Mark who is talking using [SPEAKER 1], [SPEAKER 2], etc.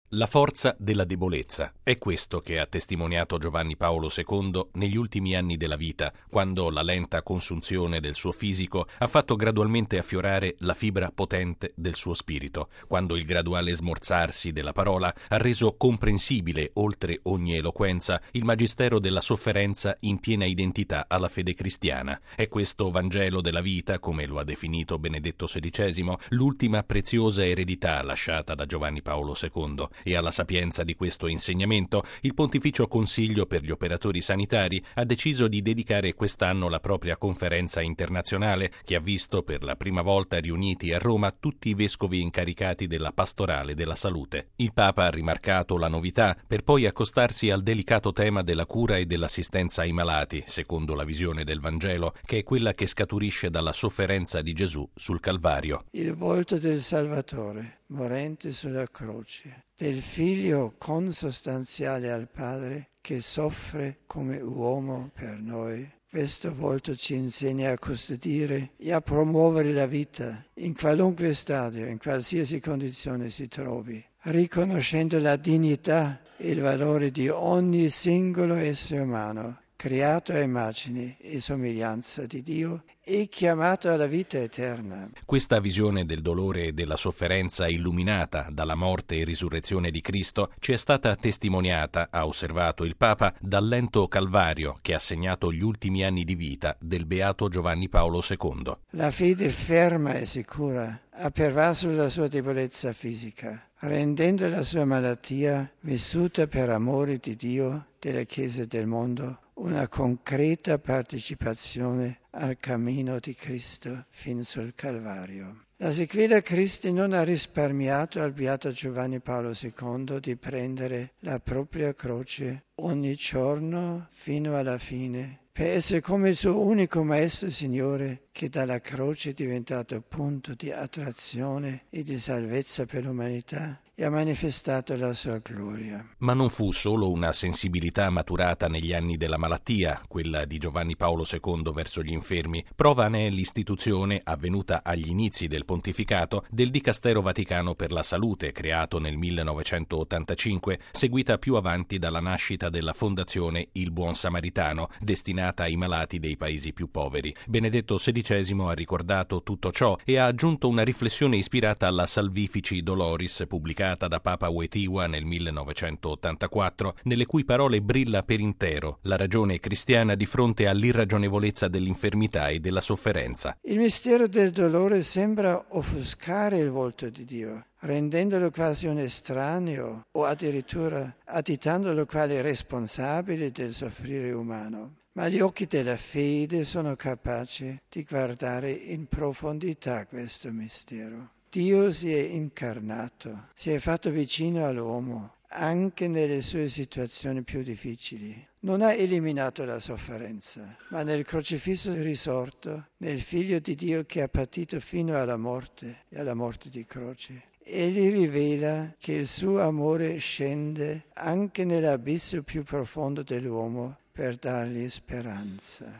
[SPEAKER 1] La forza della debolezza è questo che ha testimoniato Giovanni Paolo II negli ultimi anni della vita, quando la lenta consunzione del suo fisico ha fatto gradualmente affiorare la fibra potente del suo spirito, quando il graduale smorzarsi della parola ha reso comprensibile, oltre ogni eloquenza, il magistero della sofferenza in piena identità alla fede cristiana. È questo Vangelo della vita, come lo ha definito Benedetto XVI, l'ultima preziosa eredità lasciata da Giovanni Paolo II. E alla sapienza di questo insegnamento, il Pontificio Consiglio per gli operatori sanitari ha deciso di dedicare quest'anno la propria conferenza internazionale, che ha visto per la prima volta riuniti a Roma tutti i vescovi incaricati della pastorale della salute. Il Papa ha rimarcato la novità per poi accostarsi al delicato tema della cura e dell'assistenza ai malati, secondo la visione del Vangelo, che è quella che scaturisce dalla sofferenza di Gesù sul Calvario.
[SPEAKER 2] Il volto del Salvatore, morente sulla croce, del Figlio consostanziale al Padre che soffre come uomo per noi. Questo volto ci insegna a custodire e a promuovere la vita in qualunque stadio, in qualsiasi condizione si trovi, riconoscendo la dignità e il valore di ogni singolo essere umano, creato a immagine e somiglianza di Dio e chiamato alla vita eterna.
[SPEAKER 1] Questa visione del dolore e della sofferenza illuminata dalla morte e risurrezione di Cristo ci è stata testimoniata, ha osservato il Papa, dal lento calvario che ha segnato gli ultimi anni di vita del beato Giovanni Paolo II.
[SPEAKER 2] La fede ferma e sicura ha pervaso la sua debolezza fisica, rendendo la sua malattia, vissuta per amore di Dio, della Chiesa e del mondo, una concreta partecipazione al cammino di Cristo fin sul Calvario. La sequela Cristi non ha risparmiato al beato Giovanni Paolo II di prendere la propria croce ogni giorno fino alla fine, per essere come il suo unico Maestro e Signore, che dalla croce è diventato punto di attrazione e di salvezza per l'umanità e ha manifestato la sua gloria.
[SPEAKER 1] Ma non fu solo una sensibilità maturata negli anni della malattia, quella di Giovanni Paolo II verso gli infermi. Prova ne è l'istituzione, avvenuta agli inizi del pontificato, del Dicastero Vaticano per la Salute, creato nel 1985, seguita più avanti dalla nascita della Fondazione Il Buon Samaritano, destinata ai malati dei paesi più poveri. Benedetto XVI ha ricordato tutto ciò e ha aggiunto una riflessione ispirata alla Salvifici Doloris, pubblicata da Papa Wojtyła nel 1984, nelle cui parole brilla per intero la ragione cristiana di fronte all'irragionevolezza dell'infermità e della sofferenza.
[SPEAKER 2] Il mistero del dolore sembra offuscare il volto di Dio, rendendolo quasi un estraneo o addirittura additandolo quale responsabile del soffrire umano. Ma gli occhi della fede sono capaci di guardare in profondità questo mistero. Dio si è incarnato, si è fatto vicino all'uomo, anche nelle sue situazioni più difficili. Non ha eliminato la sofferenza, ma nel crocifisso risorto, nel Figlio di Dio che ha patito fino alla morte e alla morte di croce, egli rivela che il suo amore scende anche nell'abisso più profondo dell'uomo per dargli speranza.